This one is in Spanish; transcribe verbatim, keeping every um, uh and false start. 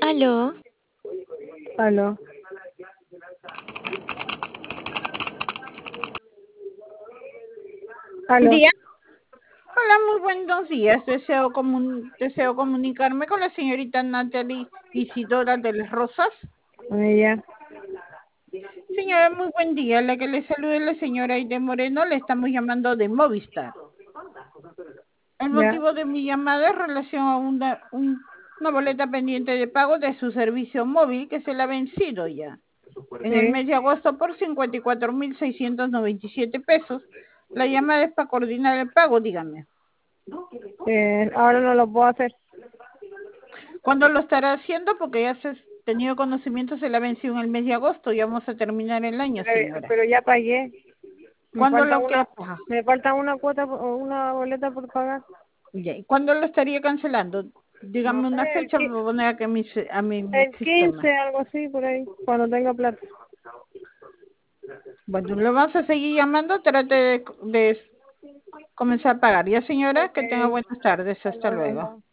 Aló. Aló. Aló. Día. Hola, muy buenos días. Deseo, comun deseo comunicarme con la señorita Natalie Isidora de las Rosas. Ella. Señora, muy buen día. La que le salude la señora Aide Moreno. Le estamos llamando de Movistar. El motivo Ya. de mi llamada es en relación a una, un, una boleta pendiente de pago de su servicio móvil que se le ha vencido ya. En el Sí. mes de agosto por cincuenta y cuatro mil seiscientos noventa y siete pesos. La llamada es para coordinar el pago, dígame. Eh, ahora no lo puedo hacer. ¿Cuándo lo estará haciendo? Porque ya se ha tenido conocimiento, se le ha vencido en el mes de agosto, ya vamos a terminar el año, Pero, señora. pero ya pagué. Me ¿Cuándo falta lo que una, paga? me falta una cuota o una boleta por pagar. Ya, ¿y cuándo lo estaría cancelando? No Dígame sé, una el, fecha qui- para poner aquí a mi, si- a mi el sistema. quince, algo así, por ahí, cuando tenga plata. Bueno, lo vamos a seguir llamando, trate de, de comenzar a pagar. Ya, señora, Ok. que tenga buenas tardes. Hasta Hasta luego. luego.